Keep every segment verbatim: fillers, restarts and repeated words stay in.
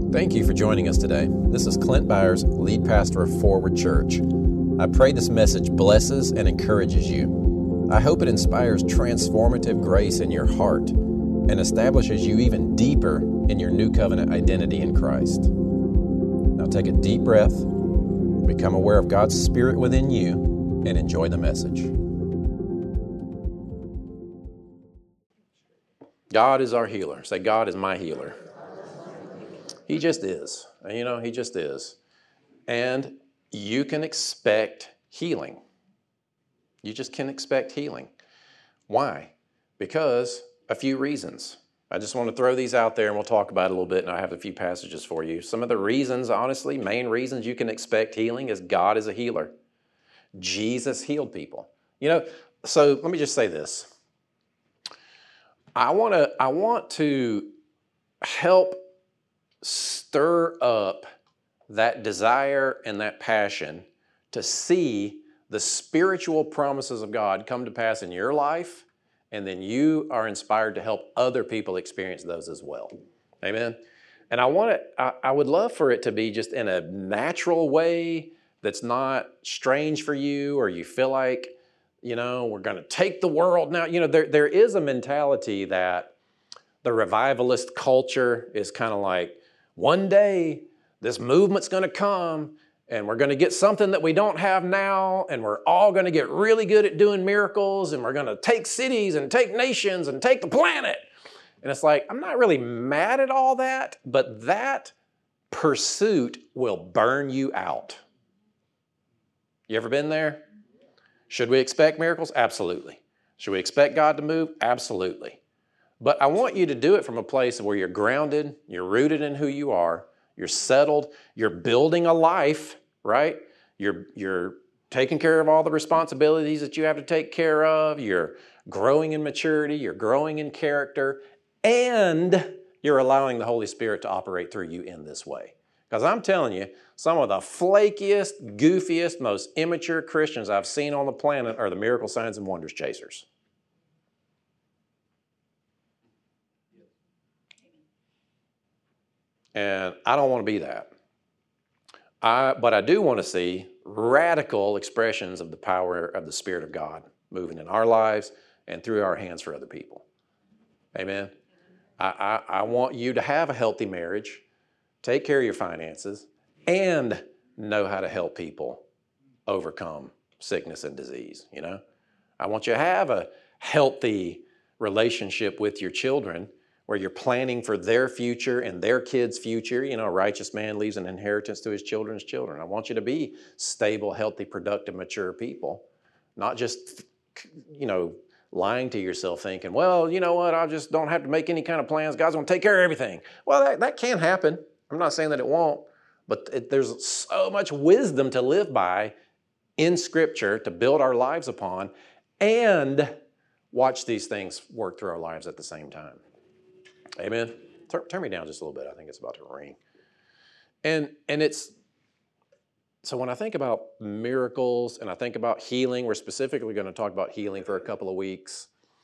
Thank you for joining us today. This is Clint Byers, lead pastor of Forward Church. I pray this message blesses and encourages you. I hope it inspires transformative grace in your heart and establishes you even deeper in your new covenant identity in Christ. Now take a deep breath, become aware of God's Spirit within you, and enjoy the message. God is our healer. Say, God is my healer. He just is. You know, he just is. And you can expect healing. You just can expect healing. Why? Because a few reasons. I just want to throw these out there and we'll talk about it a little bit, and I have a few passages for you. Some of the reasons, honestly, main reasons you can expect healing is God is a healer. Jesus healed people. You know, so let me just say this. I want to I want to help stir up that desire and that passion to see the spiritual promises of God come to pass in your life, and then you are inspired to help other people experience those as well. Amen? And I want it, I, I would love for it to be just in a natural way that's not strange for you, or you feel like, you know, we're going to take the world now. You know, there there is a mentality that the revivalist culture is kind of like, one day this movement's going to come and we're going to get something that we don't have now, and we're all going to get really good at doing miracles, and we're going to take cities and take nations and take the planet. And it's like, I'm not really mad at all that, but that pursuit will burn you out. You ever been there? Should we expect miracles? Absolutely. Should we expect God to move? Absolutely. But I want you to do it from a place where you're grounded, you're rooted in who you are, you're settled, you're building a life, right? You're, you're taking care of all the responsibilities that you have to take care of, you're growing in maturity, you're growing in character, and you're allowing the Holy Spirit to operate through you in this way. Because I'm telling you, some of the flakiest, goofiest, most immature Christians I've seen on the planet are the miracle signs and wonders chasers. And I don't want to be that. I, but I do want to see radical expressions of the power of the Spirit of God moving in our lives and through our hands for other people. Amen? I, I, I want you to have a healthy marriage, take care of your finances, and know how to help people overcome sickness and disease, you know? I want you to have a healthy relationship with your children where you're planning for their future and their kids' future. You know, a righteous man leaves an inheritance to his children's children. I want you to be stable, healthy, productive, mature people, not just, you know, lying to yourself thinking, well, you know what, I just don't have to make any kind of plans. God's going to take care of everything. Well, that, that can happen. I'm not saying that it won't, but it, there's so much wisdom to live by in Scripture to build our lives upon and watch these things work through our lives at the same time. Amen. Turn, turn me down just a little bit. I think it's about to ring. And and it's, so when I think about miracles and I think about healing, we're specifically going to talk about healing for a couple of weeks.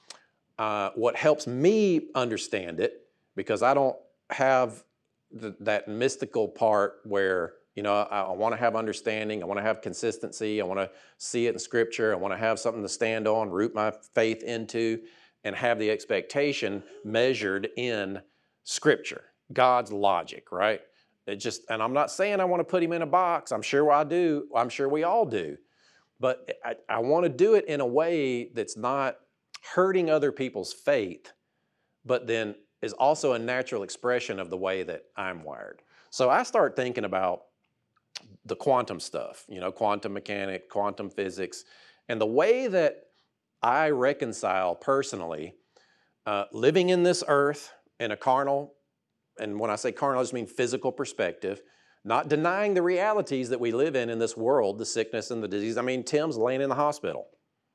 Uh, what helps me understand it, because I don't have the, that mystical part where, you know, I, I want to have understanding, I want to have consistency, I want to see it in Scripture, I want to have something to stand on, root my faith into, and have the expectation measured in Scripture, God's logic, right? It just, and I'm not saying I want to put him in a box. I'm sure I do. I'm sure we all do. But I, I want to do it in a way that's not hurting other people's faith, but then is also a natural expression of the way that I'm wired. So I start thinking about the quantum stuff, you know, quantum mechanics, quantum physics, and the way that I reconcile personally uh, living in this earth in a carnal, and when I say carnal, I just mean physical perspective, not denying the realities that we live in in this world, the sickness and the disease. I mean, Tim's laying in the hospital.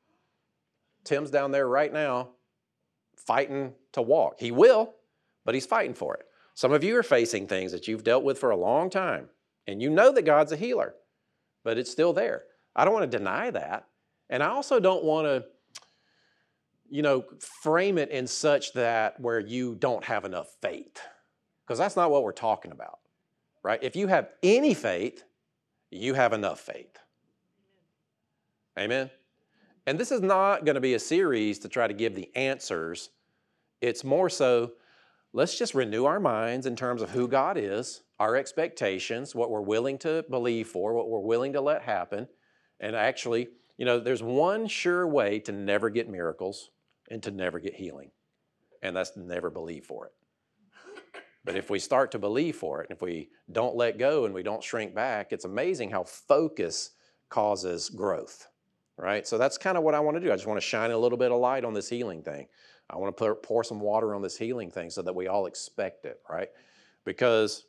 Tim's down there right now fighting to walk. He will, but he's fighting for it. Some of you are facing things that you've dealt with for a long time, and you know that God's a healer, but it's still there. I don't want to deny that, and I also don't want to, you know, frame it in such that where you don't have enough faith, because that's not what we're talking about. right? If you have any faith, you have enough faith. Amen? And this is not going to be a series to try to give the answers. It's more so, let's just renew our minds in terms of who God is, our expectations, what we're willing to believe for, what we're willing to let happen. And actually, you know, there's one sure way to never get miracles and to never get healing, and that's to never believe for it. But if we start to believe for it, and if we don't let go and we don't shrink back, it's amazing how focus causes growth, right? So that's kind of what I want to do. I just want to shine a little bit of light on this healing thing. I want to pour, pour some water on this healing thing so that we all expect it, right? Because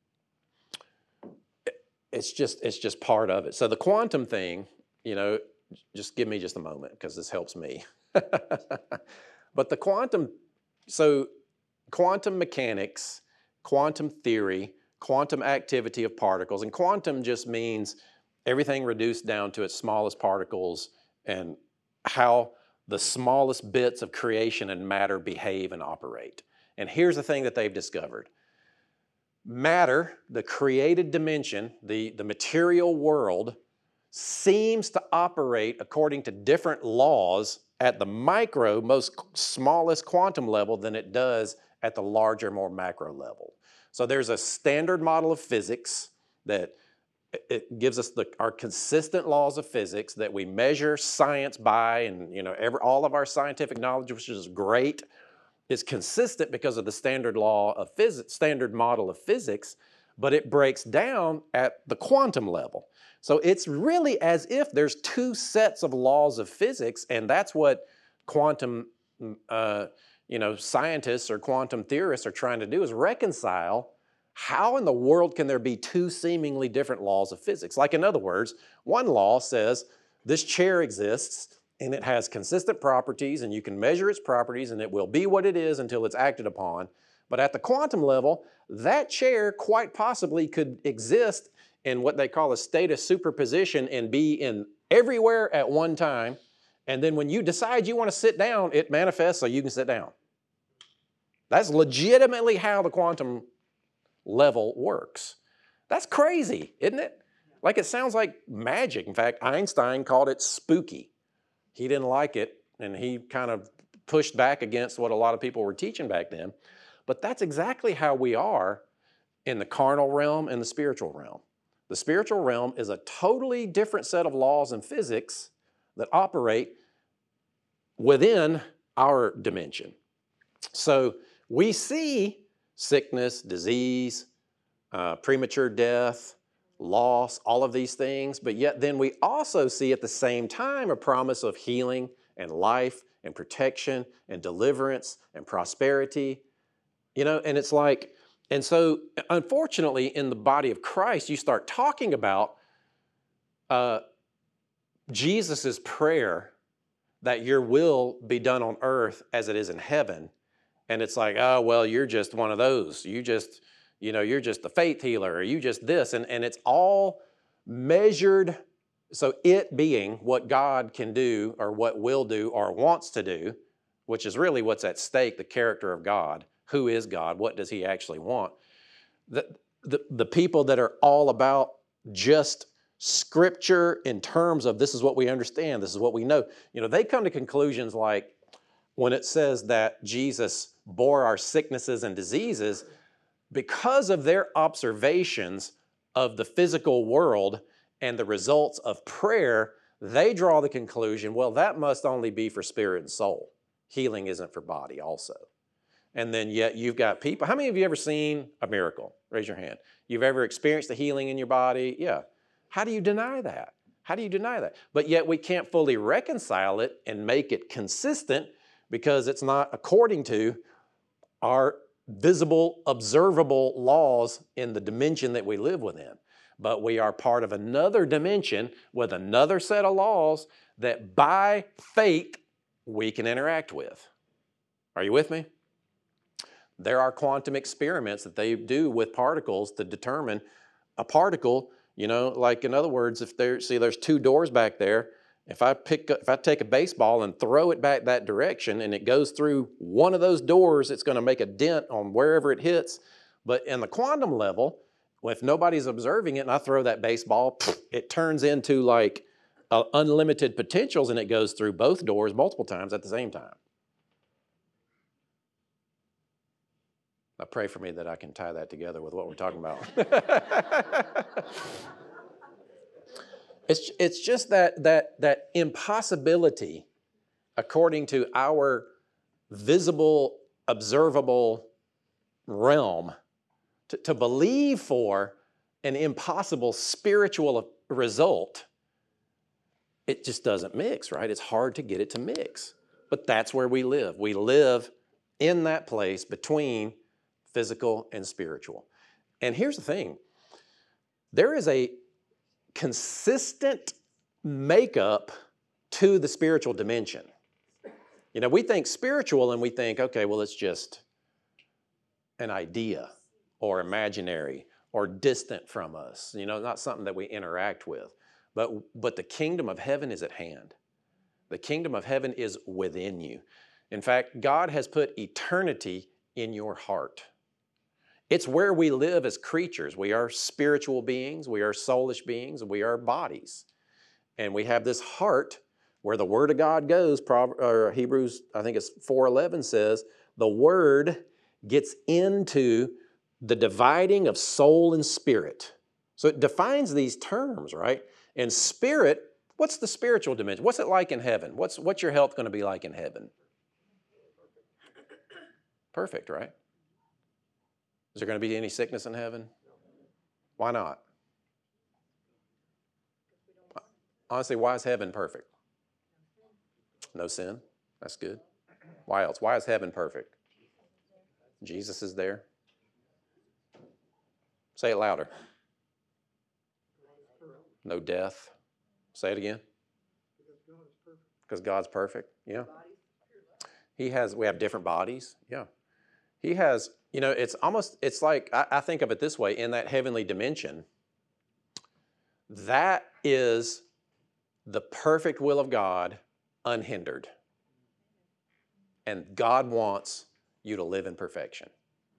it's just, it's just part of it. So the quantum thing, you know, just give me just a moment because this helps me. But the quantum, so quantum mechanics, quantum theory, quantum activity of particles, and quantum just means everything reduced down to its smallest particles and how the smallest bits of creation and matter behave and operate. And here's the thing that they've discovered. Matter, the created dimension, the, the material world, seems to operate according to different laws at the micro, most smallest quantum level than it does at the larger, more macro level. So there's a standard model of physics that it gives us the, our consistent laws of physics that we measure science by, and you know, every, all of our scientific knowledge, which is great, is consistent because of the standard law of physics, standard model of physics, but it breaks down at the quantum level. So it's really as if there's two sets of laws of physics, and that's what quantum uh, you know, scientists or quantum theorists are trying to do, is reconcile how in the world can there be two seemingly different laws of physics? Like, in other words, one law says this chair exists and it has consistent properties and you can measure its properties and it will be what it is until it's acted upon. But at the quantum level, that chair quite possibly could exist in what they call a state of superposition and be in everywhere at one time. And then when you decide you want to sit down, it manifests so you can sit down. That's legitimately how the quantum level works. That's crazy, isn't it? Like, it sounds like magic. In fact, Einstein called it spooky. He didn't like it, and he kind of pushed back against what a lot of people were teaching back then. But that's exactly how we are in the carnal realm and the spiritual realm. The spiritual realm is a totally different set of laws and physics that operate within our dimension. So we see sickness, disease, uh, premature death, loss, all of these things, but yet then we also see at the same time a promise of healing and life and protection and deliverance and prosperity. You know, and it's like, and so unfortunately in the body of Christ, you start talking about uh, Jesus' prayer that your will be done on earth as it is in heaven. And it's like, oh, well, you're just one of those. You just, you know, you're just the faith healer, or you just this. And, and it's all measured. So it being what God can do or what will do or wants to do, which is really what's at stake, the character of God. Who is God? What does he actually want? The, the, the people that are all about just Scripture in terms of this is what we understand, this is what we know, you know, they come to conclusions like when it says that Jesus bore our sicknesses and diseases, because of their observations of the physical world and the results of prayer, they draw the conclusion, well, that must only be for spirit and soul. Healing isn't for body also. And then yet you've got people, how many of you ever seen a miracle? Raise your hand. You've ever experienced a healing in your body? Yeah. How do you deny that? How do you deny that? But yet we can't fully reconcile it and make it consistent because it's not according to our visible, observable laws in the dimension that we live within. But we are part of another dimension with another set of laws that by faith we can interact with. Are you with me? There are quantum experiments that they do with particles to determine a particle, you know, like in other words, if there, see there's two doors back there, if I pick up, if I take a baseball and throw it back that direction and it goes through one of those doors, it's going to make a dent on wherever it hits. But in the quantum level, if nobody's observing it and I throw that baseball, it turns into like uh, unlimited potentials and it goes through both doors multiple times at the same time. Now pray for me that I can tie that together with what we're talking about. it's, it's just that, that, that impossibility according to our visible, observable realm to, to believe for an impossible spiritual result. It just doesn't mix, right? It's hard to get it to mix. But that's where we live. We live in that place between physical and spiritual. And here's the thing. There is a consistent makeup to the spiritual dimension. You know, we think spiritual and we think, okay, well, it's just an idea or imaginary or distant from us. You know, not something that we interact with. But, but the kingdom of heaven is at hand. The kingdom of heaven is within you. In fact, God has put eternity in your heart. It's where we live as creatures. We are spiritual beings, we are soulish beings, we are bodies. And we have this heart where the Word of God goes. Or Hebrews, I think it's four eleven says, the Word gets into the dividing of soul and spirit. So it defines these terms, right? And spirit, what's the spiritual dimension? What's it like in heaven? What's, what's your health going to be like in heaven? Perfect, right? Is there going to be any sickness in heaven? Why not? Honestly, why is heaven perfect? No sin. That's good. Why else? Why is heaven perfect? Jesus is there. Say it louder. No death. Say it again. Because God's perfect. Yeah. He has, we have different bodies. Yeah. He has, you know, it's almost, it's like, I, I think of it this way, in that heavenly dimension, that is the perfect will of God unhindered. And God wants you to live in perfection.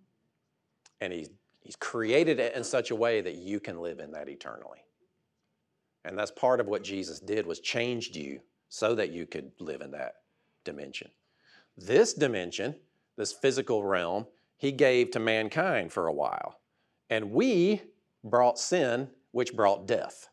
And He's, he's created it in such a way that you can live in that eternally. And that's part of what Jesus did, was changed you so that you could live in that dimension. This dimension, this physical realm, He gave to mankind for a while. And we brought sin, which brought death.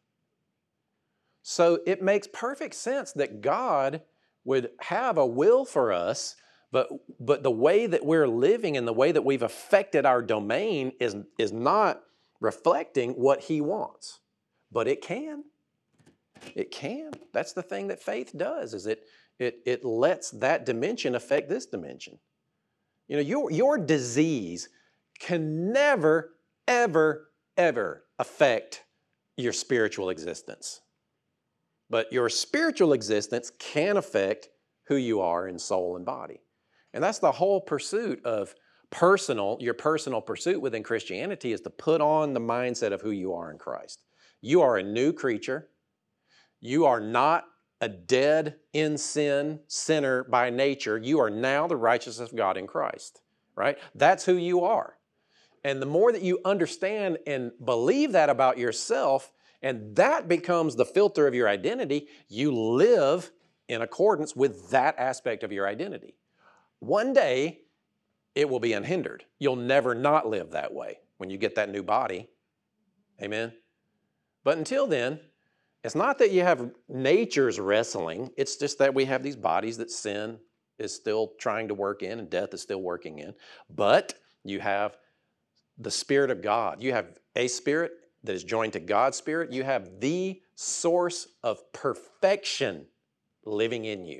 So it makes perfect sense that God would have a will for us, but, but the way that we're living and the way that we've affected our domain is, is not reflecting what He wants. But it can. It can. That's the thing that faith does, is it, it, it lets that dimension affect this dimension. You know, your, your disease can never, ever, ever affect your spiritual existence. But your spiritual existence can affect who you are in soul and body. And that's the whole pursuit of personal, your personal pursuit within Christianity, is to put on the mindset of who you are in Christ. You are a new creature. You are not a dead in sin sinner by nature. You are now the righteousness of God in Christ, right? That's who you are. And the more that you understand and believe that about yourself, and that becomes the filter of your identity, you live in accordance with that aspect of your identity. One day, it will be unhindered. You'll never not live that way when you get that new body. Amen? But until then, it's not that you have nature's wrestling. It's just that we have these bodies that sin is still trying to work in and death is still working in. But you have the Spirit of God. You have a spirit that is joined to God's Spirit. You have the source of perfection living in you,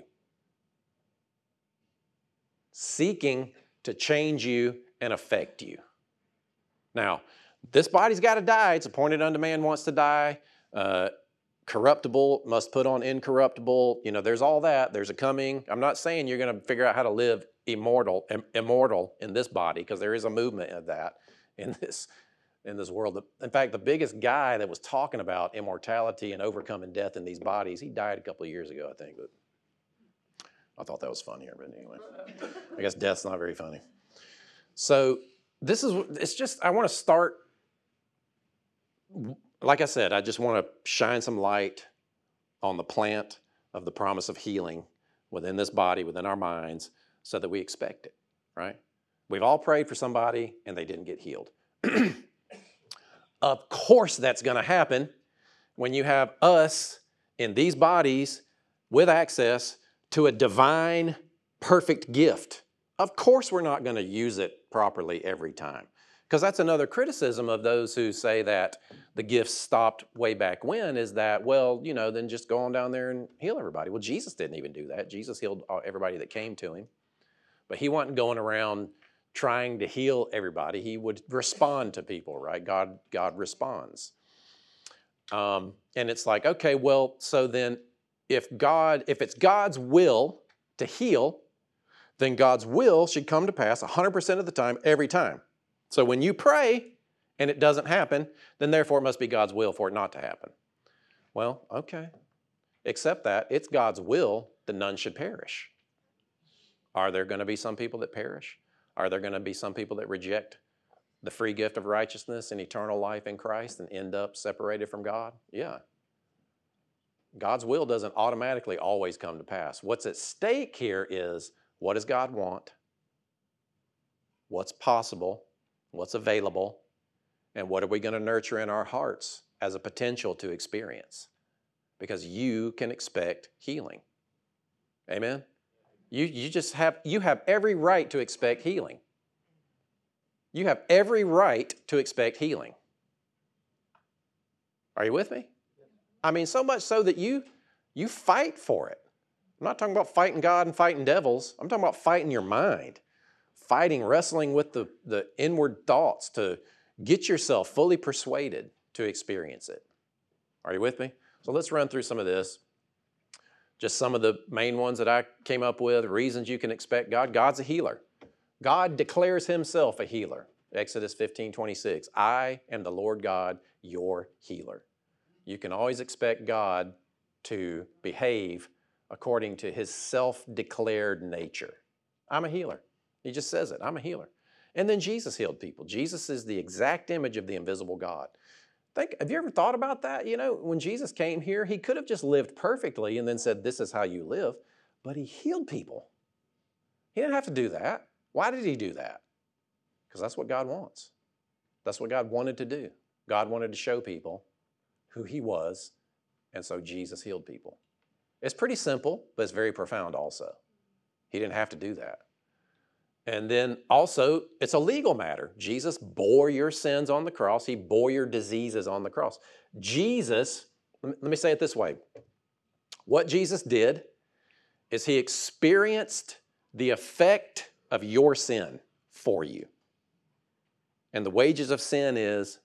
seeking to change you and affect you. Now, this body's got to die. It's appointed unto man wants to die. Uh, corruptible must put on incorruptible. You know, there's all that. There's a coming. I'm not saying you're going to figure out how to live immortal, im- immortal in this body, because there is a movement of that in this in this world. In fact, the biggest guy that was talking about immortality and overcoming death in these bodies, he died a couple of years ago, I think. But I thought that was funnier, but anyway. I guess death's not very funny. So this is, it's just, I want to start like I said, I just want to shine some light on the plant of the promise of healing within this body, within our minds, so that we expect it, right? We've all prayed for somebody and they didn't get healed. Of course that's going to happen when you have us in these bodies with access to a divine, perfect gift. Of course we're not going to use it properly every time. Because that's another criticism of those who say that the gifts stopped way back when, is that, well, you know, then just go on down there and heal everybody. Well, Jesus didn't even do that. Jesus healed everybody that came to him. But he wasn't going around trying to heal everybody. He would respond to people, right? God, God responds. Um, and it's like, okay, well, so then if God, if it's God's will to heal, then God's will should come to pass one hundred percent of the time, every time. So when you pray and it doesn't happen, then therefore it must be God's will for it not to happen. Well, okay. Except that it's God's will that none should perish. Are there going to be some people that perish? Are there going to be some people that reject the free gift of righteousness and eternal life in Christ and end up separated from God? Yeah. God's will doesn't automatically always come to pass. What's at stake here is, what does God want? What's possible? What's available? And what are we going to nurture in our hearts as a potential to experience? Because you can expect healing. Amen? You, you just have, you have every right to expect healing. You have every right to expect healing. Are you with me? I mean, so much so that you, you fight for it. I'm not talking about fighting God and fighting devils. I'm talking about fighting your mind. Fighting, wrestling with the, the inward thoughts to get yourself fully persuaded to experience it. Are you with me? So let's run through some of this. Just some of the main ones that I came up with, reasons you can expect God. God's a healer. God declares himself a healer. Exodus fifteen twenty-six, I am the Lord God, your healer. You can always expect God to behave according to his self-declared nature. I'm a healer. He just says it, I'm a healer. And then Jesus healed people. Jesus is the exact image of the invisible God. Think, have you ever thought about that? You know, when Jesus came here, he could have just lived perfectly and then said, this is how you live, but he healed people. He didn't have to do that. Why did he do that? Because that's what God wants. That's what God wanted to do. God wanted to show people who he was, and so Jesus healed people. It's pretty simple, but it's very profound also. He didn't have to do that. And then also, it's a legal matter. Jesus bore your sins on the cross. He bore your diseases on the cross. Jesus, let me say it this way. What Jesus did is he experienced the effect of your sin for you. And the wages of sin is,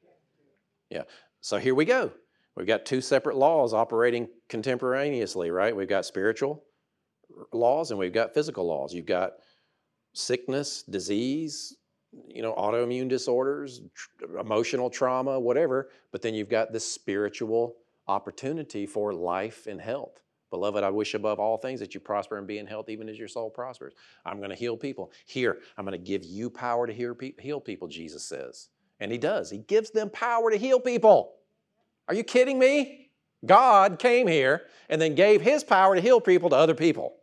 yeah. So here we go. We've got two separate laws operating contemporaneously, right? We've got spiritual laws and we've got physical laws. You've got sickness, disease, you know, autoimmune disorders, tr- emotional trauma, whatever. But then you've got this spiritual opportunity for life and health. Beloved, I wish above all things that you prosper and be in health even as your soul prospers. I'm going to heal people. Here, I'm going to give you power to heal, pe- heal people, Jesus says. And he does. He gives them power to heal people. Are you kidding me? God came here and then gave his power to heal people to other people.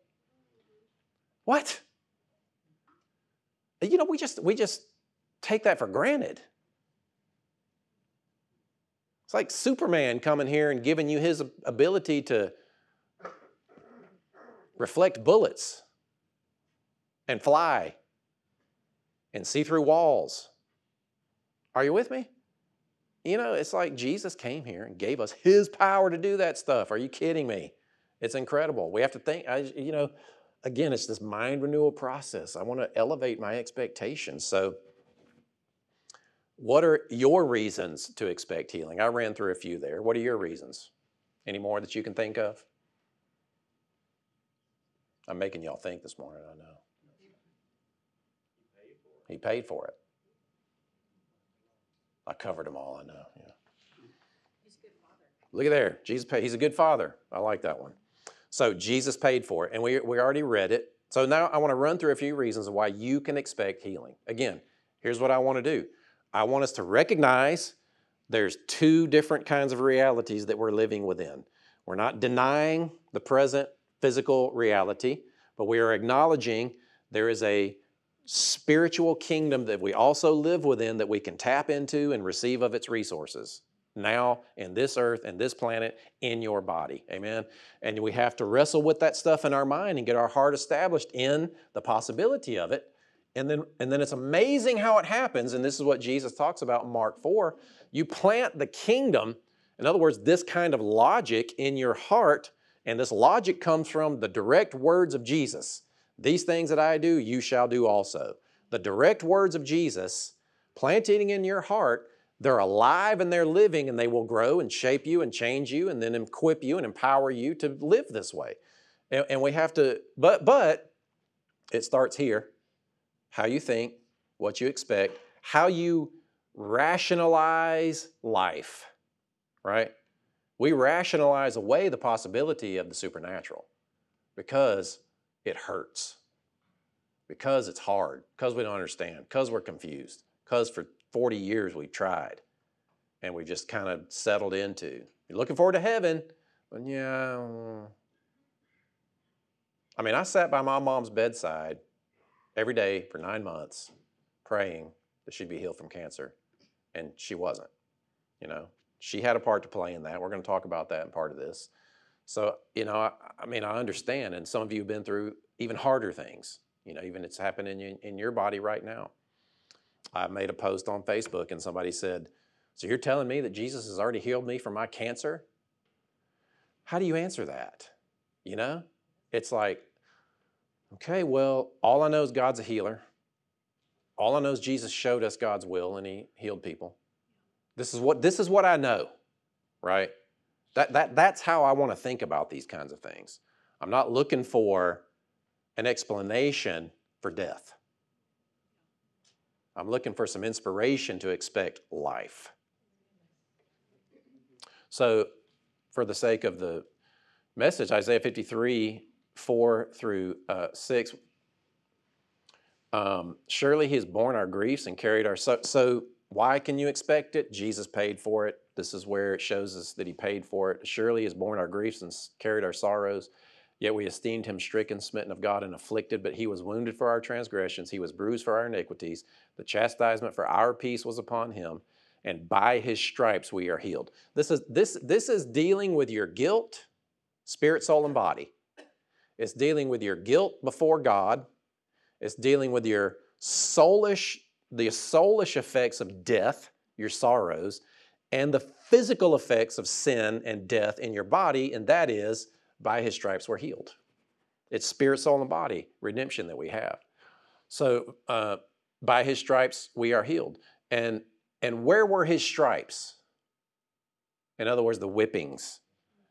What? You know, we just, we just take that for granted. It's like Superman coming here and giving you his ability to reflect bullets and fly and see through walls. Are you with me? You know, it's like Jesus came here and gave us his power to do that stuff. Are you kidding me? It's incredible. We have to think, I, you know, again, it's this mind renewal process. I want to elevate my expectations. So what are your reasons to expect healing? I ran through a few there. What are your reasons? Any more that you can think of? I'm making y'all think this morning, I know. He paid for it. I covered them all, I know. Yeah. He's a good father. Look at there. Jesus paid. He's a good father. I like that one. So Jesus paid for it, and we, we already read it. So now I want to run through a few reasons of why you can expect healing. Again, here's what I want to do. I want us to recognize There's two different kinds of realities that we're living within. We're not denying the present physical reality, but we are acknowledging there is a spiritual kingdom that we also live within that we can tap into and receive of its resources now in this earth and this planet in your body. Amen. And we have to wrestle with that stuff in our mind and get our heart established in the possibility of it. And then, and then it's amazing how it happens. And this is what Jesus talks about in Mark four. You plant the kingdom, in other words, this kind of logic in your heart, and this logic comes from the direct words of Jesus. These things that I do, you shall do also. The direct words of Jesus, planting in your heart, they're alive and they're living, and they will grow and shape you and change you and then equip you and empower you to live this way. And, and we have to, but, but it starts here. How you think, what you expect, how you rationalize life, right? We rationalize away the possibility of the supernatural because it hurts, because it's hard, because we don't understand, because we're confused, because for forty years we've tried and we just kind of settled into. You're looking forward to heaven, but yeah. I mean, I sat by my mom's bedside every day for nine months praying that she'd be healed from cancer, and she wasn't. You know, she had a part to play in that. We're going to talk about that in part of this. So, you know, I, I mean, I understand, and some of you have been through even harder things. You know, even it's happening in, in your body right now. I made a post on Facebook, and somebody said, so you're telling me that Jesus has already healed me from my cancer? How do you answer that? You know, it's like, okay, well, all I know is God's a healer. All I know is Jesus showed us God's will and he healed people. This is what, this is what I know, right? That, that, that's how I want to think about these kinds of things. I'm not looking for an explanation for death. I'm looking for some inspiration to expect life. So for the sake of the message, Isaiah fifty-three, four through uh, six, um, surely he has borne our griefs and carried our... So, so why can you expect it? Jesus paid for it. This is where it shows us that he paid for it. Surely he has borne our griefs and carried our sorrows. Yet we esteemed him stricken, smitten of God, and afflicted. But he was wounded for our transgressions. He was bruised for our iniquities. The chastisement for our peace was upon him. And by his stripes we are healed. This is, this, this is dealing with your guilt, spirit, soul, and body. It's dealing with your guilt before God. It's dealing with your soulish, the soulish effects of death, your sorrows, and the physical effects of sin and death in your body, and that is, by his stripes we're healed. It's spirit, soul, and body redemption that we have. So uh, by his stripes we are healed. And, and where were his stripes? In other words, the whippings.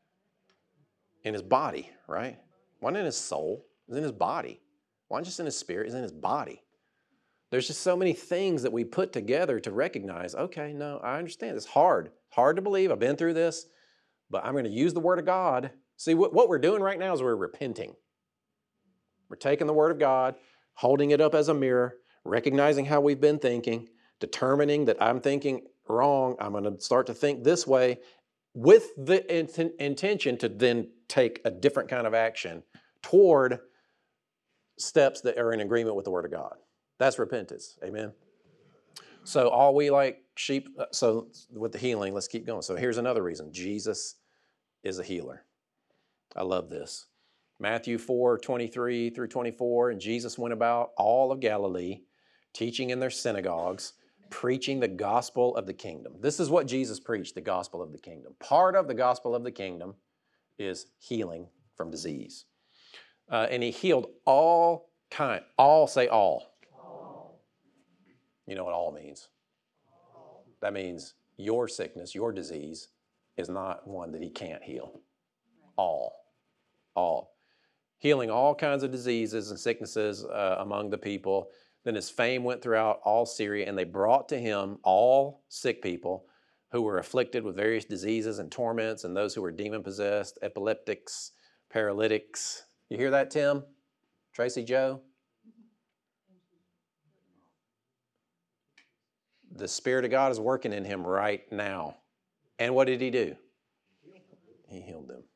In his body, right? Wasn't in his soul. It was in his body. Wasn't just in his spirit. It's in his body. There's just so many things that we put together to recognize, okay, no, I understand. It's hard. Hard to believe. I've been through this. But I'm going to use the Word of God. See, what, what we're doing right now is we're repenting. We're taking the Word of God, holding it up as a mirror, recognizing how we've been thinking, determining that I'm thinking wrong. I'm going to start to think this way with the int- intention to then take a different kind of action toward steps that are in agreement with the Word of God. That's repentance. Amen. So all we like sheep, so with the healing, let's keep going. So here's another reason. Jesus is a healer. I love this. Matthew four, twenty-three through twenty-four, and Jesus went about all of Galilee, teaching in their synagogues, preaching the gospel of the kingdom. This is what Jesus preached, the gospel of the kingdom. Part of the gospel of the kingdom is healing from disease. Uh, and he healed all kind, all, say all. all. You know what all means? All. That means your sickness, your disease is not one that he can't heal. All, all. Healing all kinds of diseases and sicknesses uh, among the people. Then his fame went throughout all Syria, and they brought to him all sick people who were afflicted with various diseases and torments, and those who were demon-possessed, epileptics, paralytics. You hear that, Tim? Tracy Joe? the Spirit of God is working in him right now. And what did he do? He healed them.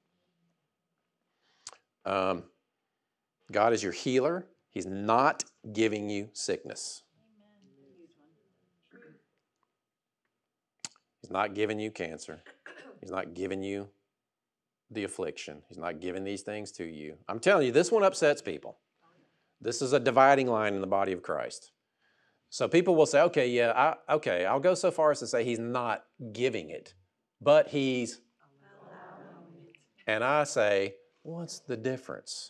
Um, God is your healer. He's not giving you sickness. He's not giving you cancer. He's not giving you the affliction. He's not giving these things to you. I'm telling you, this one upsets people. This is a dividing line in the body of Christ. So people will say, okay, yeah, I, okay, I'll go so far as to say he's not giving it, but he's allowing it. And I say, what's the difference?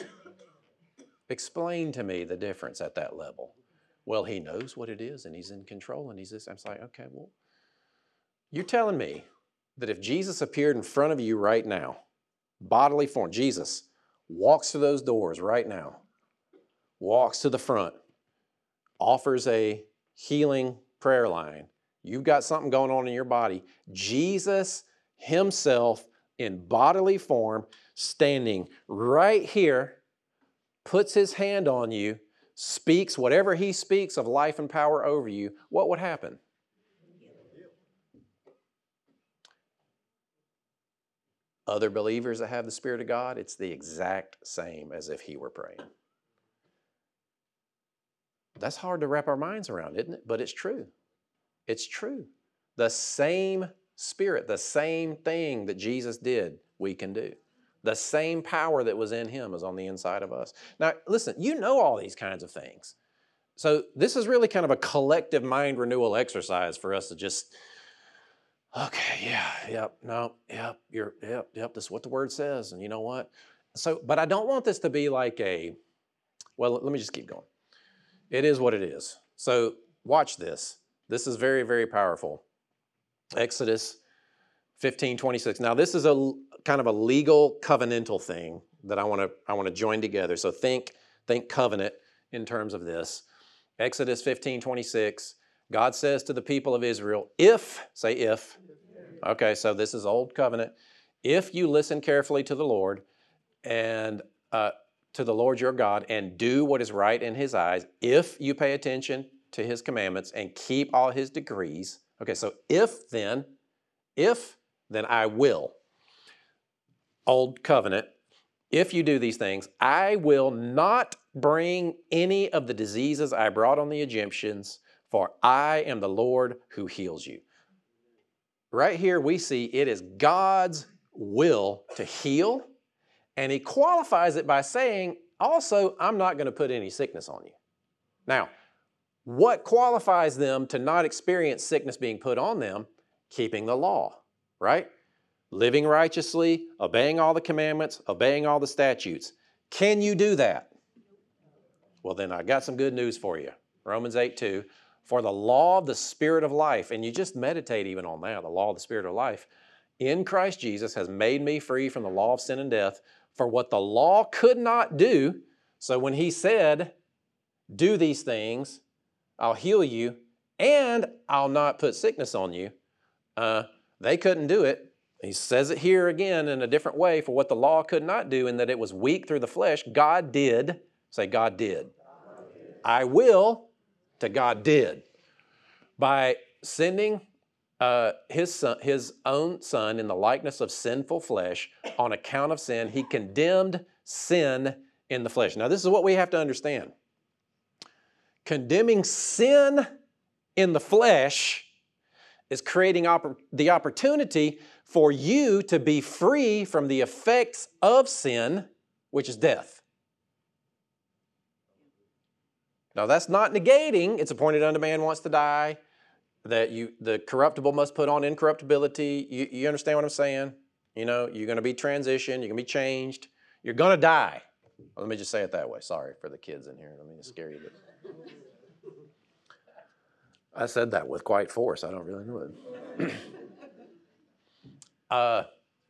Explain to me the difference at that level. Well, he knows what it is, and he's in control, and he's this. I'm like, okay, well, you're telling me that if Jesus appeared in front of you right now, bodily form, Jesus walks through those doors right now, walks to the front, offers a healing prayer line. You've got something going on in your body. Jesus himself in bodily form, standing right here, puts his hand on you, speaks whatever he speaks of life and power over you. What would happen? Other believers that have the Spirit of God, it's the exact same as if he were praying. That's hard to wrap our minds around, isn't it? But it's true. It's true. The same Spirit, the same thing that Jesus did, we can do. The same power that was in him is on the inside of us. Now, listen, you know all these kinds of things. So this is really kind of a collective mind renewal exercise for us to just, okay, yeah, yep, no, yep, you're, yep, yep, this is what the Word says, and you know what? So, but I don't want this to be like a, well, let me just keep going. It is what it is. So watch this. This is very, very powerful. Exodus fifteen twenty-six. Now this is a kind of a legal covenantal thing that I want to I want to join together. So think think covenant in terms of this. Exodus fifteen twenty-six. God says to the people of Israel, if, say if. Okay, so this is old covenant. If you listen carefully to the Lord and uh, to the Lord your God and do what is right in his eyes, if you pay attention to his commandments and keep all his decrees. Okay, so if then, if then I will. Old covenant. If you do these things, I will not bring any of the diseases I brought on the Egyptians, for I am the Lord who heals you. Right here we see it is God's will to heal, and he qualifies it by saying, also, I'm not going to put any sickness on you. Now, what qualifies them to not experience sickness being put on them? Keeping the law, right? Living righteously, obeying all the commandments, obeying all the statutes. Can you do that? Well, then I got some good news for you. Romans eight two. For the law of the Spirit of life, and you just meditate even on that, the law of the Spirit of life, in Christ Jesus has made me free from the law of sin and death. For what the law could not do, so when he said, do these things, I'll heal you, and I'll not put sickness on you, uh, they couldn't do it. He says it here again in a different way. For what the law could not do, in that it was weak through the flesh, God did. Say, God did. God did. I will to God did. By sending uh, his, son, his own son in the likeness of sinful flesh, on account of sin, he condemned sin in the flesh. Now, this is what we have to understand. Condemning sin in the flesh is creating oppor- the opportunity for you to be free from the effects of sin, which is death. Now, that's not negating, it's appointed unto man wants to die, that you the corruptible must put on incorruptibility. You, you understand what I'm saying? You know, you're going to be transitioned, you're going to be changed, you're going to die. Well, let me just say it that way. Sorry for the kids in here. I mean, it's scary. But I said that with quite force. I don't really know it. uh,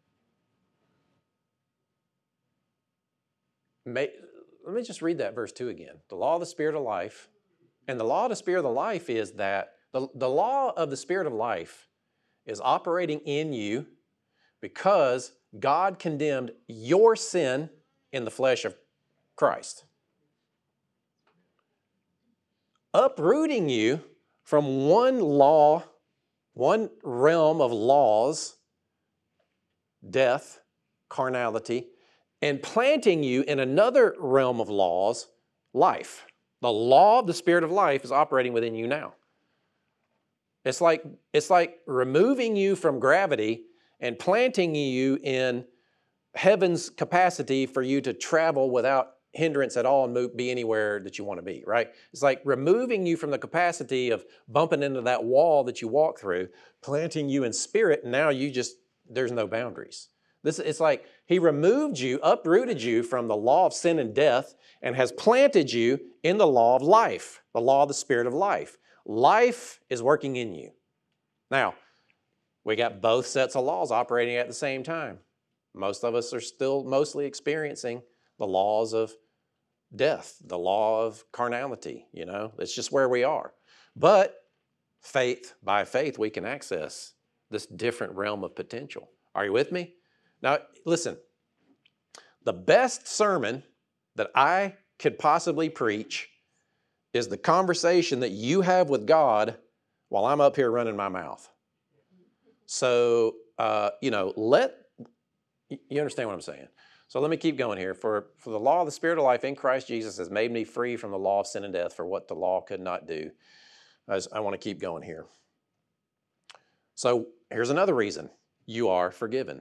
may, let me just read that verse two again. The law of the Spirit of life. And the law of the Spirit of life is that the, the law of the Spirit of life is operating in you because God condemned your sin in the flesh of Christ, uprooting you from one law, one realm of laws, death, carnality, and planting you in another realm of laws, life. The law of the Spirit of life is operating within you now. It's like, it's like removing you from gravity and planting you in heaven's capacity for you to travel without hindrance at all and move, be anywhere that you want to be, right? It's like removing you from the capacity of bumping into that wall that you walk through, planting you in spirit, and now you just, there's no boundaries. This, it's like he removed you, uprooted you from the law of sin and death, and has planted you in the law of life, the law of the Spirit of life. Life is working in you. Now, we got both sets of laws operating at the same time. Most of us are still mostly experiencing the laws of death, the law of carnality, you know. It's just where we are. But faith, by faith, we can access this different realm of potential. Are you with me? Now, listen, the best sermon that I could possibly preach is the conversation that you have with God while I'm up here running my mouth. So, uh, you know, let, you understand what I'm saying? So let me keep going here. For, for the law of the Spirit of life in Christ Jesus has made me free from the law of sin and death for what the law could not do. As I want to keep going here. So here's another reason. You are forgiven.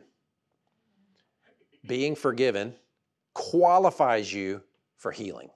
Being forgiven qualifies you for healing.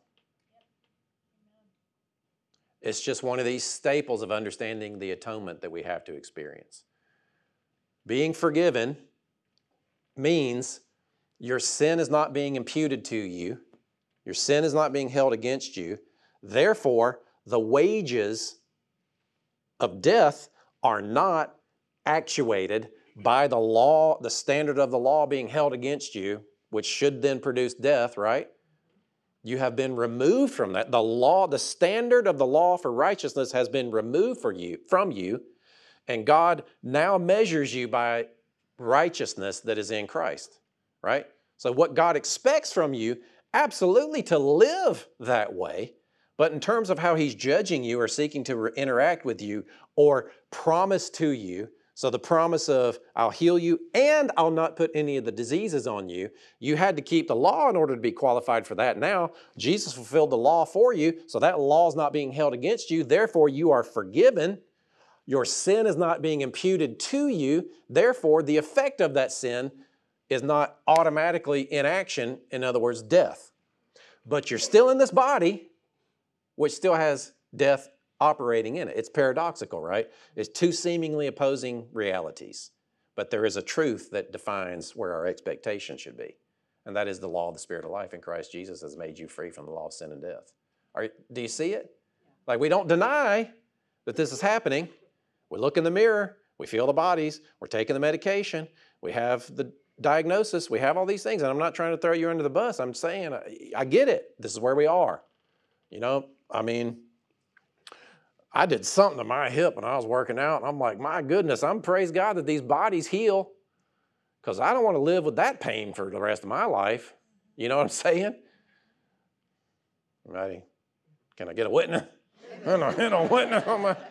It's just one of these staples of understanding the atonement that we have to experience. Being forgiven means your sin is not being imputed to you. Your sin is not being held against you. Therefore, the wages of death are not actuated by the law, the standard of the law being held against you, which should then produce death, right? You have been removed from that. The law, the standard of the law for righteousness has been removed for you, from you, and God now measures you by righteousness that is in Christ, right? So what God expects from you, absolutely to live that way, but in terms of how He's judging you or seeking to re- interact with you or promise to you, so the promise of I'll heal you and I'll not put any of the diseases on you, you had to keep the law in order to be qualified for that. Now, Jesus fulfilled the law for you, so that law is not being held against you. Therefore, you are forgiven. Your sin is not being imputed to you. Therefore, the effect of that sin is not automatically in action, in other words, death. But you're still in this body, which still has death operating in it. It's paradoxical, right? It's two seemingly opposing realities. But there is a truth that defines where our expectation should be. And that is the law of the Spirit of life in Christ Jesus has made you free from the law of sin and death. Are, do you see it? Like, we don't deny that this is happening. We look in the mirror, we feel the bodies, we're taking the medication, we have the diagnosis, we have all these things. And I'm not trying to throw you under the bus. I'm saying, I, I get it. This is where we are. You know, I mean, I did something to my hip when I was working out, and I'm like, my goodness, I'm praise God that these bodies heal, because I don't want to live with that pain for the rest of my life. You know what I'm saying? Ready? Can I get a witness? I don't get a witness on my...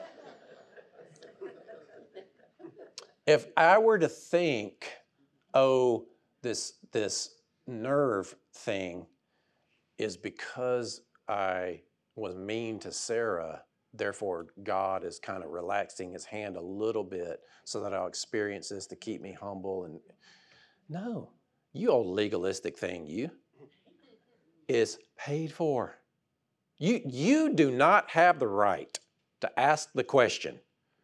If I were to think, oh, this, this nerve thing is because I was mean to Sarah, therefore God is kind of relaxing His hand a little bit so that I'll experience this to keep me humble. And no, you old legalistic thing, you, is paid for. You, you do not have the right to ask the question,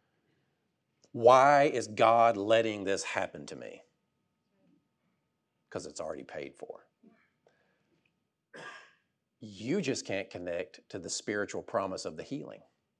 why is God letting this happen to me? Because it's already paid for. You just can't connect to the spiritual promise of the healing.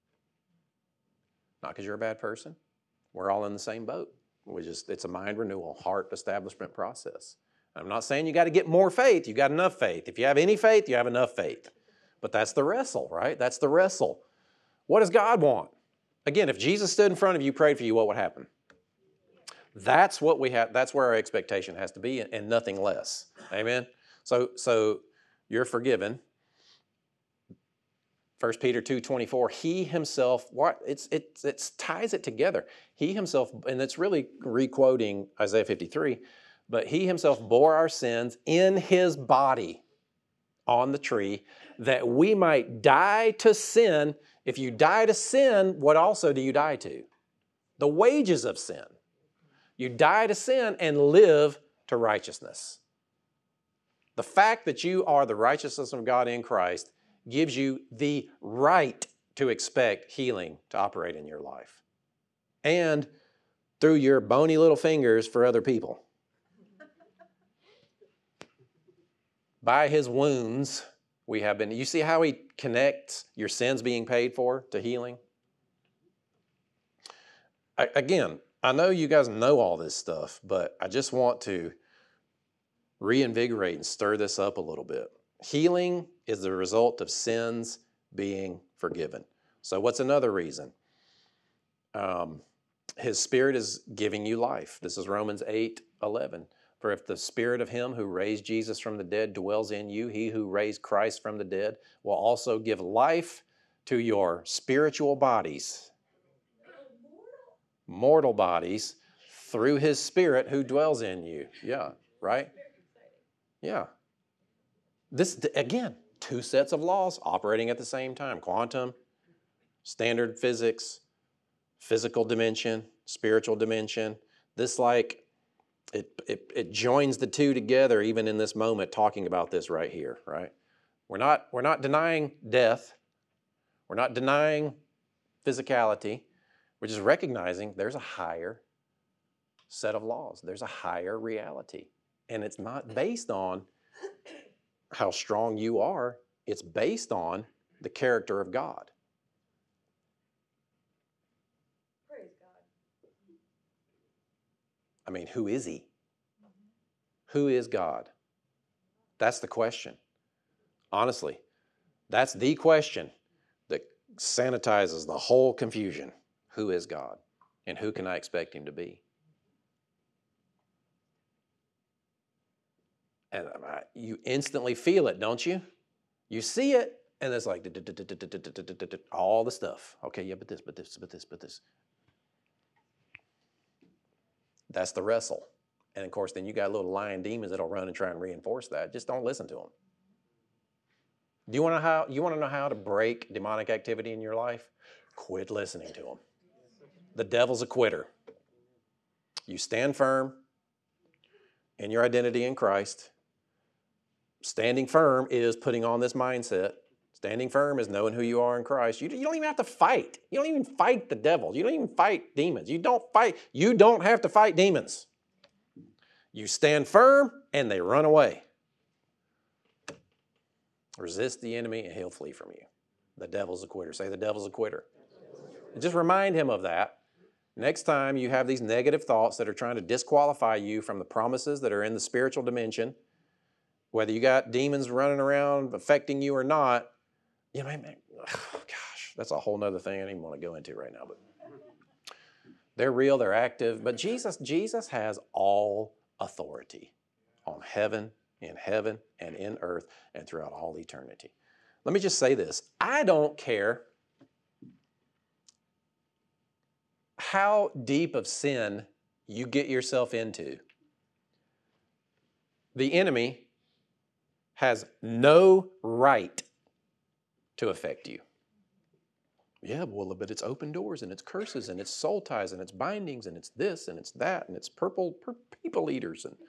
Not because you're a bad person. We're all in the same boat. We just, it's a mind renewal, heart establishment process. I'm not saying you got to get more faith. You got enough faith. If you have any faith, you have enough faith. But that's the wrestle, right? That's the wrestle. What does God want? Again, if Jesus stood in front of you, prayed for you, what would happen? That's what we have. That's where our expectation has to be, and nothing less. Amen. So, so you're forgiven. First Peter two twenty-four, he himself, what it's it it's ties it together. He himself, and it's really re-quoting Isaiah fifty-three, but he himself bore our sins in his body on the tree that we might die to sin. If you die to sin, what also do you die to? The wages of sin. You die to sin and live to righteousness. The fact that you are the righteousness of God in Christ gives you the right to expect healing to operate in your life. And through your bony little fingers for other people. By his wounds, we have been. You see how he connects your sins being paid for to healing? I, again, I know you guys know all this stuff, but I just want to reinvigorate and stir this up a little bit. Healing is the result of sins being forgiven. So what's another reason? Um, his Spirit is giving you life. This is Romans eight eleven. For if the Spirit of him who raised Jesus from the dead dwells in you, he who raised Christ from the dead will also give life to your spiritual bodies, mortal bodies, through his Spirit who dwells in you. Yeah, right? Yeah. This, again, two sets of laws operating at the same time. Quantum, standard physics, physical dimension, spiritual dimension. This like, it, it, it joins the two together even in this moment talking about this right here, right? We're not, we're not denying death. We're not denying physicality. We're just recognizing there's a higher set of laws. There's a higher reality. And it's not based on how strong you are. It's based on the character of God. Praise God. I mean, who is he? Who is God? That's the question. Honestly, that's the question that sanitizes the whole confusion. Who is God? And who can I expect him to be? And you instantly feel it, don't you? You see it, and it's like all the stuff. Okay, yeah, but this, but this, but this, but this. That's the wrestle. And of course, then you got little lying demons that'll run and try and reinforce that. Just don't listen to them. Do you want to know how, you want to know how to break demonic activity in your life? Quit listening to them. The devil's a quitter. You stand firm in your identity in Christ. Standing firm is putting on this mindset. Standing firm is knowing who you are in Christ. You, you don't even have to fight. You don't even fight the devil. You don't even fight demons. You don't fight. You don't have to fight demons. You stand firm and they run away. Resist the enemy and he'll flee from you. The devil's a quitter. Say the devil's a quitter. Just remind him of that. Next time you have these negative thoughts that are trying to disqualify you from the promises that are in the spiritual dimension, whether you got demons running around affecting you or not, you know, man, oh gosh, that's a whole nother thing I don't even want to go into right now. But they're real, they're active. But Jesus, Jesus has all authority on heaven, in heaven, and in earth, and throughout all eternity. Let me just say this. I don't care how deep of sin you get yourself into. The enemy has no right to affect you. Yeah, well, but it's open doors and it's curses and it's soul ties and it's bindings and it's this and it's that and it's purple per- people eaters and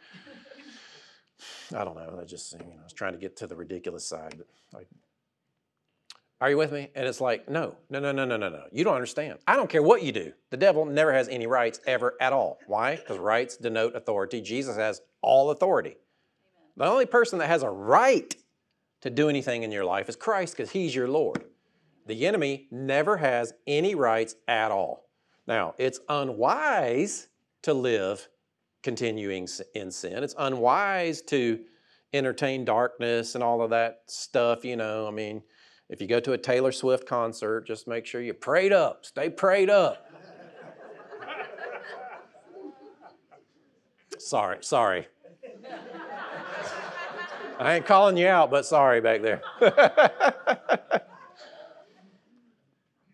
I don't know. I just, you know, I was trying to get to the ridiculous side. But I, are you with me? And it's like, no, no, no, no, no, no, no. You don't understand. I don't care what you do. The devil never has any rights ever at all. Why? Because rights denote authority. Jesus has all authority. The only person that has a right to do anything in your life is Christ because he's your Lord. The enemy never has any rights at all. Now, it's unwise to live continuing in sin. It's unwise to entertain darkness and all of that stuff, you know. I mean, if you go to a Taylor Swift concert, just make sure you're prayed up. Stay prayed up. Sorry, sorry. I ain't calling you out, but sorry back there.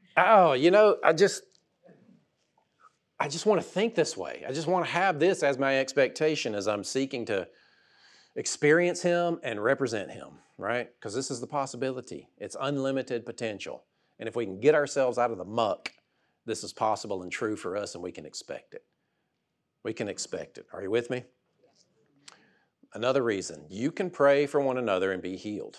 Oh, you know, I just, I just want to think this way. I just want to have this as my expectation as I'm seeking to experience Him and represent Him, right? Because this is the possibility. It's unlimited potential. And if we can get ourselves out of the muck, this is possible and true for us, and we can expect it. We can expect it. Are you with me? Another reason, you can pray for one another and be healed.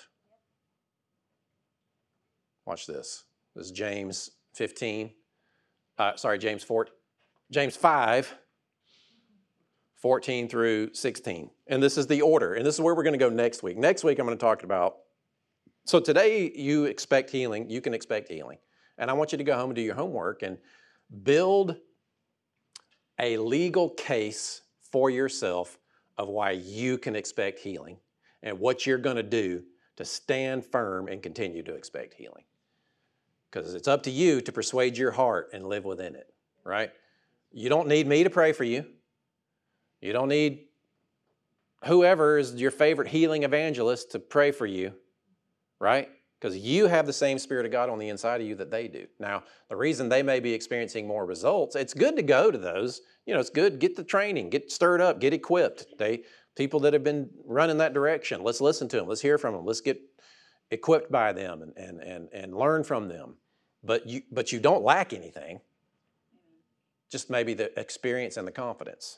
Watch this. This is James fifteen. Uh, sorry, James four, James five, fourteen through sixteen. And this is the order. And this is where we're going to go next week. Next week, I'm going to talk about, so today you expect healing. You can expect healing. And I want you to go home and do your homework and build a legal case for yourself of why you can expect healing and what you're going to do to stand firm and continue to expect healing. Because it's up to you to persuade your heart and live within it, right? You don't need me to pray for you. You don't need whoever is your favorite healing evangelist to pray for you, right? Because you have the same Spirit of God on the inside of you that they do. Now, the reason they may be experiencing more results, it's good to go to those. You know, it's good, get the training, get stirred up, get equipped. They, people that have been running that direction, let's listen to them, let's hear from them, let's get equipped by them and, and, and, and learn from them. But you, but you don't lack anything, just maybe the experience and the confidence.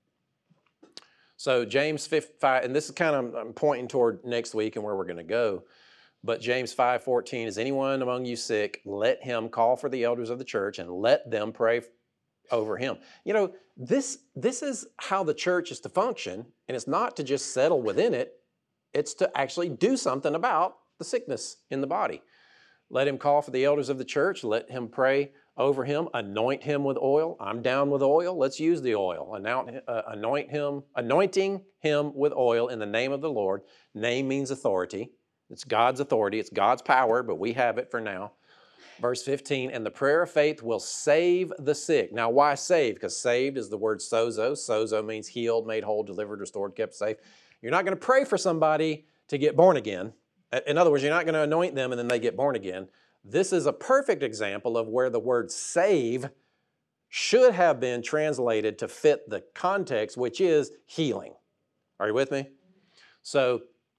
So James five, and this is kind of, I'm pointing toward next week and where we're going to go. But James five fourteen, is anyone among you sick? Let him call for the elders of the church and let them pray over him. You know, this, this is how the church is to function, and it's not to just settle within it. It's to actually do something about the sickness in the body. Let him call for the elders of the church. Let him pray over him. Anoint him with oil. I'm down with oil. Let's use the oil. Anoint, uh, anoint him, anointing him with oil in the name of the Lord. Name means authority. It's God's authority. It's God's power, but we have it for now. Verse fifteen, and the prayer of faith will save the sick. Now, why save? Because saved is the word sozo. Sozo means healed, made whole, delivered, restored, kept safe. You're not going to pray for somebody to get born again. In other words, you're not going to anoint them and then they get born again. This is a perfect example of where the word save should have been translated to fit the context, which is healing. Are you with me? So,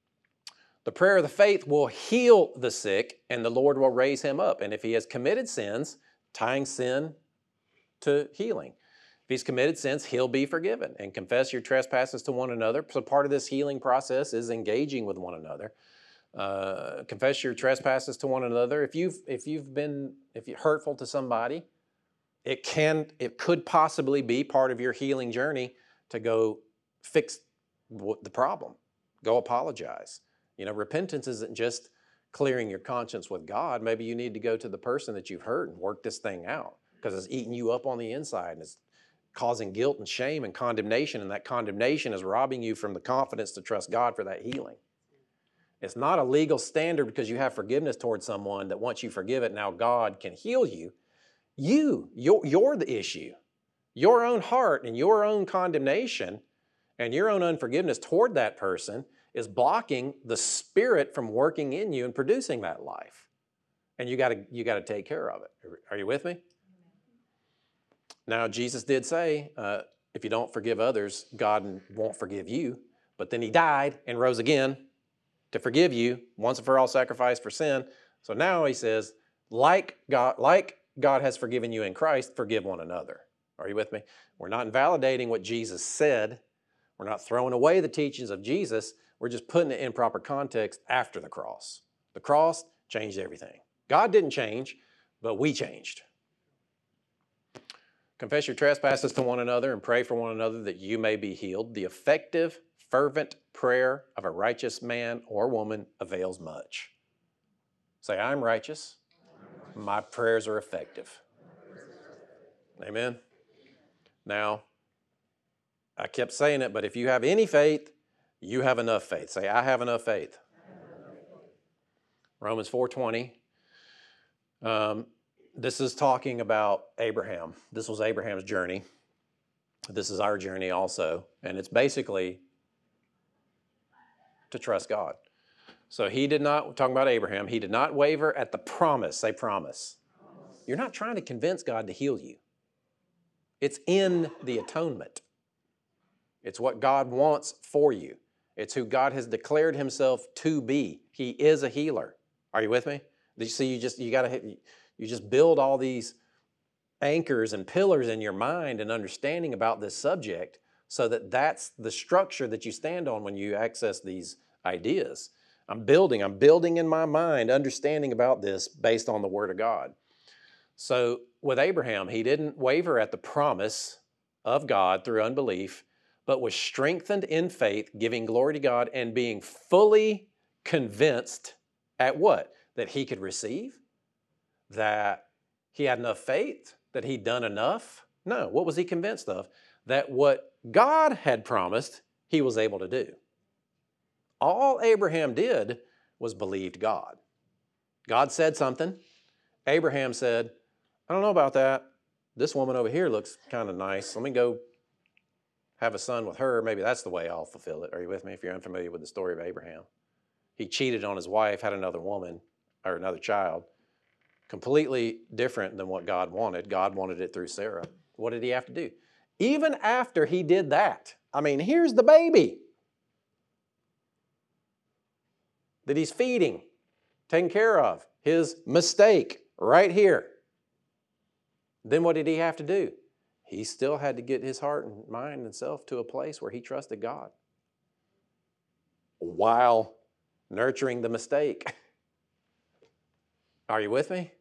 the prayer of the faith will heal the sick, and the Lord will raise him up. And if he has committed sins, tying sin to healing. If he's committed sins, he'll be forgiven. And confess your trespasses to one another. So part of this healing process is engaging with one another. Uh, confess your trespasses to one another. If you've if you've been if you're hurtful to somebody, it can it could possibly be part of your healing journey to go fix the problem. Go apologize. You know, repentance isn't just clearing your conscience with God. Maybe you need to go to the person that you've hurt and work this thing out because it's eating you up on the inside and it's causing guilt and shame and condemnation, and that condemnation is robbing you from the confidence to trust God for that healing. It's not a legal standard because you have forgiveness towards someone that once you forgive it, now God can heal you. You, you're, you're the issue. Your own heart and your own condemnation and your own unforgiveness toward that person is blocking the Spirit from working in you and producing that life. And you gotta, you gotta take care of it. Are you with me? Now, Jesus did say, uh, if you don't forgive others, God won't forgive you. But then he died and rose again to forgive you, once and for all sacrifice for sin. So now he says, like God, like God has forgiven you in Christ, forgive one another. Are you with me? We're not invalidating what Jesus said. We're not throwing away the teachings of Jesus. We're just putting it in proper context after the cross. The cross changed everything. God didn't change, but we changed. Confess your trespasses to one another and pray for one another that you may be healed. The effective, fervent prayer of a righteous man or woman avails much. Say, I'm righteous. My prayers are effective. Amen. Now, I kept saying it, but if you have any faith, you have enough faith. Say, I have enough faith. Romans four twenty. Um, this is talking about Abraham. This was Abraham's journey. This is our journey also. And it's basically to trust God. So he did not, talking about Abraham, he did not waver at the promise. Say promise. You're not trying to convince God to heal you. It's in the atonement. It's what God wants for you. It's who God has declared himself to be. He is a healer. Are you with me? You see, you just you got to you just build all these anchors and pillars in your mind and understanding about this subject so that that's the structure that you stand on when you access these ideas. I'm building, I'm building in my mind understanding about this based on the Word of God. So with Abraham, he didn't waver at the promise of God through unbelief, but was strengthened in faith, giving glory to God and being fully convinced at what? That he could receive? That he had enough faith? That he'd done enough? No. What was he convinced of? That what God had promised, he was able to do. All Abraham did was believed God. God said something. Abraham said, I don't know about that. This woman over here looks kind of nice. Let me go have a son with her. Maybe that's the way I'll fulfill it. Are you with me? If you're unfamiliar with the story of Abraham. He cheated on his wife, had another woman or another child. Completely different than what God wanted. God wanted it through Sarah. What did he have to do? Even after he did that, I mean, here's the baby that he's feeding, taking care of. His mistake right here. Then what did he have to do? He still had to get his heart and mind and self to a place where he trusted God while nurturing the mistake. Are you with me?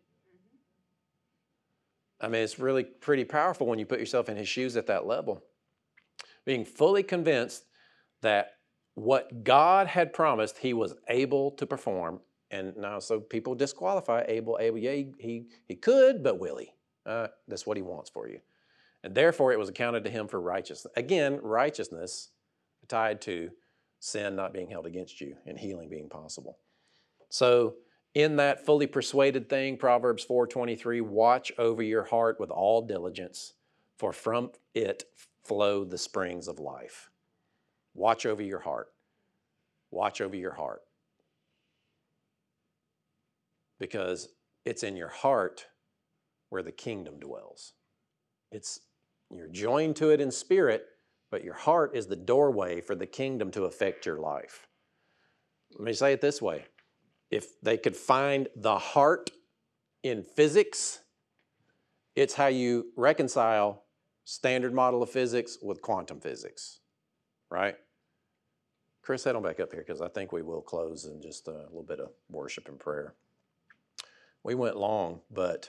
I mean, it's really pretty powerful when you put yourself in his shoes at that level. Being fully convinced that what God had promised, he was able to perform. And now, so people disqualify able, able, yeah, he, he, he could, but will he? Uh, that's what he wants for you. And therefore, it was accounted to him for righteousness. Again, righteousness tied to sin not being held against you and healing being possible. So, in that fully persuaded thing, Proverbs four twenty-three, watch over your heart with all diligence, for from it flow the springs of life. Watch over your heart. Watch over your heart. Because it's in your heart where the kingdom dwells. It's, you're joined to it in spirit, but your heart is the doorway for the kingdom to affect your life. Let me say it this way. If they could find the heart in physics, it's how you reconcile standard model of physics with quantum physics, right? Chris, head on back up here because I think we will close in just a little bit of worship and prayer. We went long, but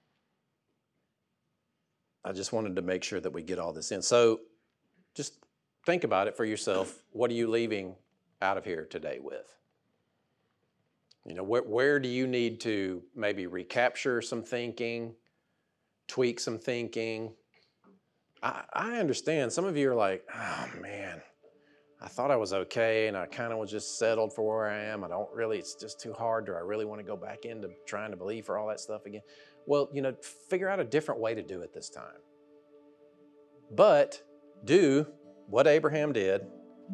I just wanted to make sure that we get all this in. So just think about it for yourself. What are you leaving out of here today with? You know, where, where do you need to maybe recapture some thinking, tweak some thinking? I, I understand. Some of you are like, oh, man, I thought I was okay, and I kind of was just settled for where I am. I don't really, it's just too hard. Do I really want to go back into trying to believe for all that stuff again? Well, you know, figure out a different way to do it this time. But do what Abraham did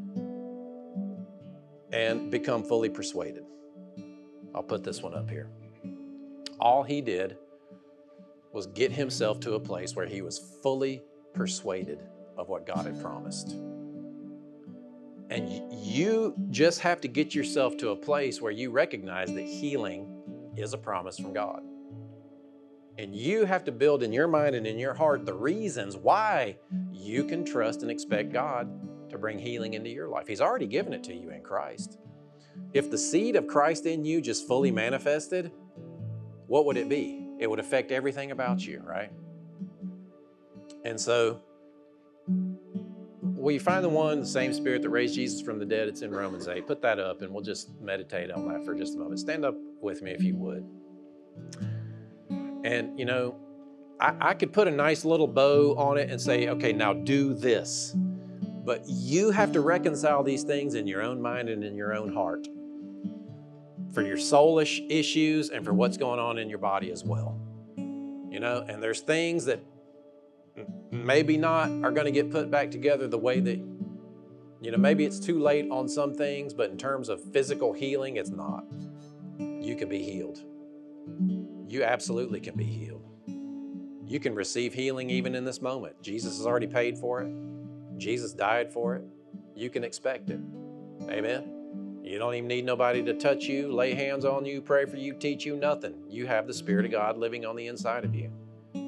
and become fully persuaded. I'll put this one up here. All he did was get himself to a place where he was fully persuaded of what God had promised. And you just have to get yourself to a place where you recognize that healing is a promise from God. And you have to build in your mind and in your heart the reasons why you can trust and expect God to bring healing into your life. He's already given it to you in Christ. If the seed of Christ in you just fully manifested, what would it be? It would affect everything about you, right? And so, will you find the one, the same Spirit that raised Jesus from the dead? It's in Romans eight. Put that up and we'll just meditate on that for just a moment. Stand up with me if you would. And, you know, I, I could put a nice little bow on it and say, okay, now do this. But you have to reconcile these things in your own mind and in your own heart for your soulish issues and for what's going on in your body as well. You know, and there's things that maybe not are going to get put back together the way that, you know, maybe it's too late on some things, but in terms of physical healing, it's not. You can be healed. you absolutely can be healed. You can receive healing even in this moment. Jesus has already paid for it. Jesus died for it. You can expect it. Amen. You don't even need nobody to touch you, lay hands on you, pray for you, teach you nothing. You have the Spirit of God living on the inside of you.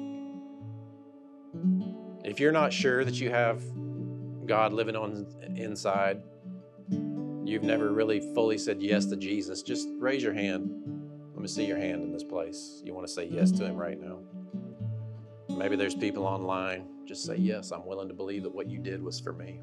If you're not sure that you have God living on inside, you've never really fully said yes to Jesus, just raise your hand. Let me see your hand in this place. You want to say yes to Him right now? Maybe there's people online. Just say, yes, I'm willing to believe that what you did was for me.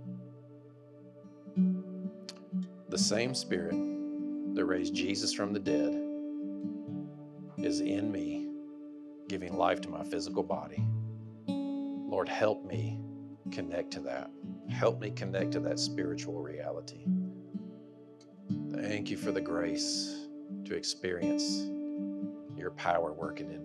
The same Spirit that raised Jesus from the dead is in me, giving life to my physical body. Lord, help me connect to that. Help me connect to that spiritual reality. Thank you for the grace to experience your power working in me.